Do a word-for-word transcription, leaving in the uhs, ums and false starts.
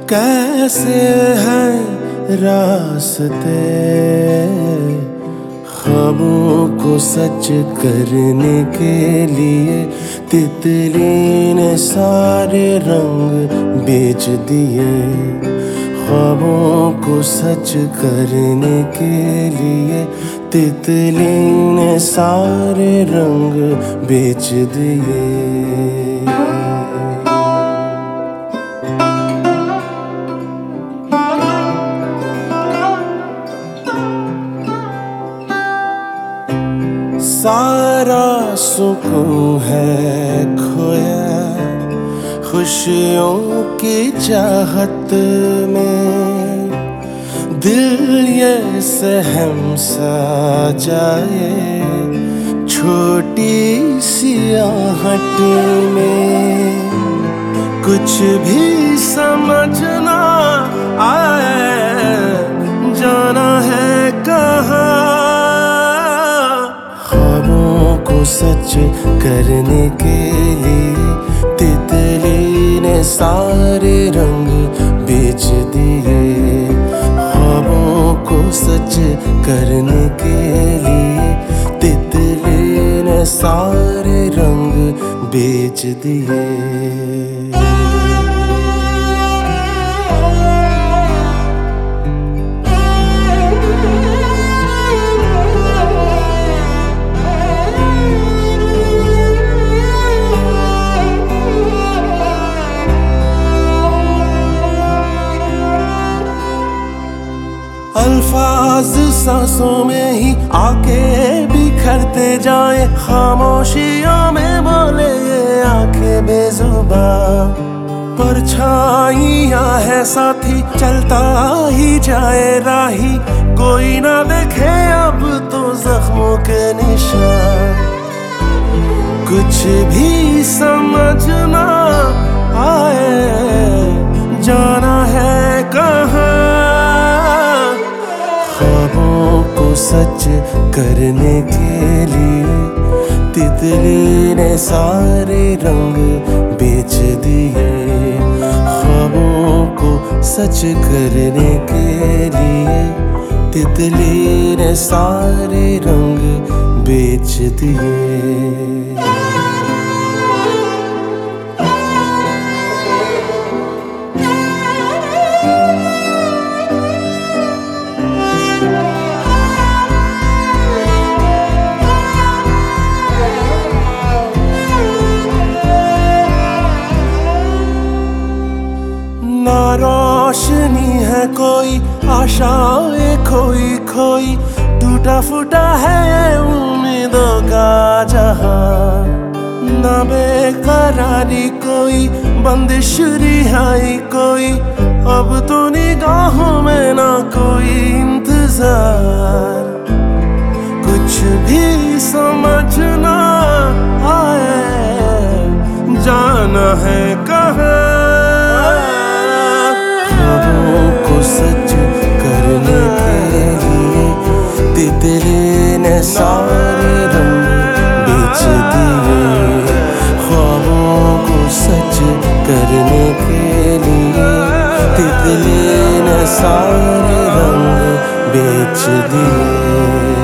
कैसे हैं रास्ते ख्वाबों को सच करने के लिए। तितली ने सारे रंग बेच दिए ख्वाबों को सच करने के लिए। तितली ने सारे रंग बेच दिए। सारा सुकून है खोया खुशियों की चाहत में। दिल ये सहम सा जाए छोटी सी आहट में। कुछ भी समझ ना आए जाना है कहाँ। सच करने के लिए तितली ने सारे रंग बेच दिए। ख्वाबों को सच करने के लिए तितली ने सारे रंग बेच दिए। अल्फाज सांसों में ही आके बिखरते जाए। खामोशियों में बोले ये आंखें बेजुबान। परछाइयां है साथी चलता ही जाए राही। कोई ना देखे अब तो जख्मों के निशान। कुछ भी समझ ना आए जाना है कहाँ। सच करने के लिए तितली ने सारे रंग बेच दिए। ख्वाबों को सच करने के लिए तितली ने सारे रंग बेच दिए। ना रोशनी है कोई आशाएं खोई खोई। टूटा फूटा है उम्मीदों का जहां। ना बेकरारी कोई बंदिश रिहाई कोई। अब तो निगाहों में ना कोई इंतजार। कुछ भी समझ ना आए जाना है कहाँ। को सच करने के लिए तितली ने सारे रंग बेच दिए। ख्वाबों को सच करने के लिए तितली ने सारे रंग बेच दिए।